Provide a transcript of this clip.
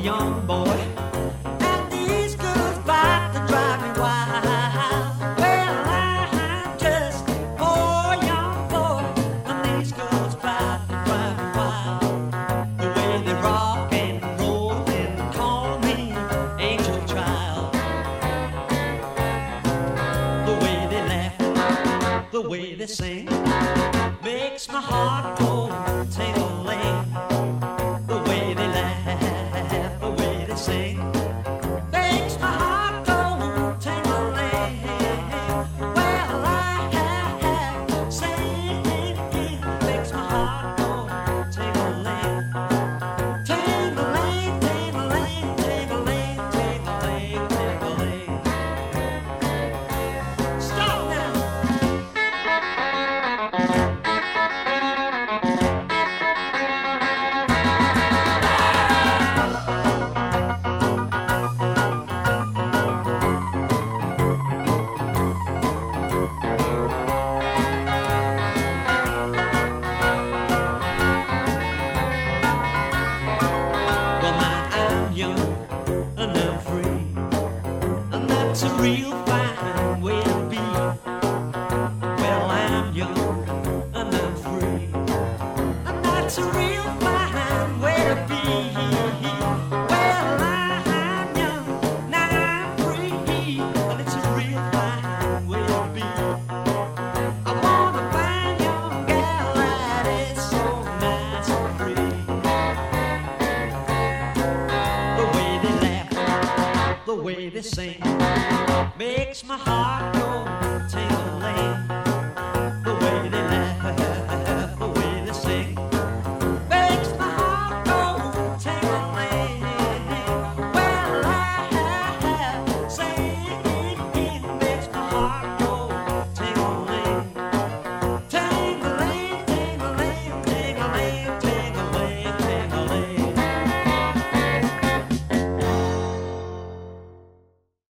young boy, and these girls fight to drive me wild. Well, I'm just a poor young boy, and these girls fight to drive me wild. The way they rock and roll and call me angel child. The way they laugh, the way they sing, makes my heart go ting-a-ling. The way they laugh, the way they sing, makes my heart go ting-a-ling. Well, I sing, makes my heart go ting-a-ling. Ting-a-ling, ting-a-ling, ting-a-ling, ting-a-ling, ting-a-ling. Stop now. Well, now I'm young and I'm free, and that's a real fine way to be. Well, I'm young and I'm free, and that's a real fine way to be. Well, I'm young, now I'm free, and it's a real fine way to be. I wanna find young gal that is so nice and free. The way they laugh, the way they sing, makes my heart go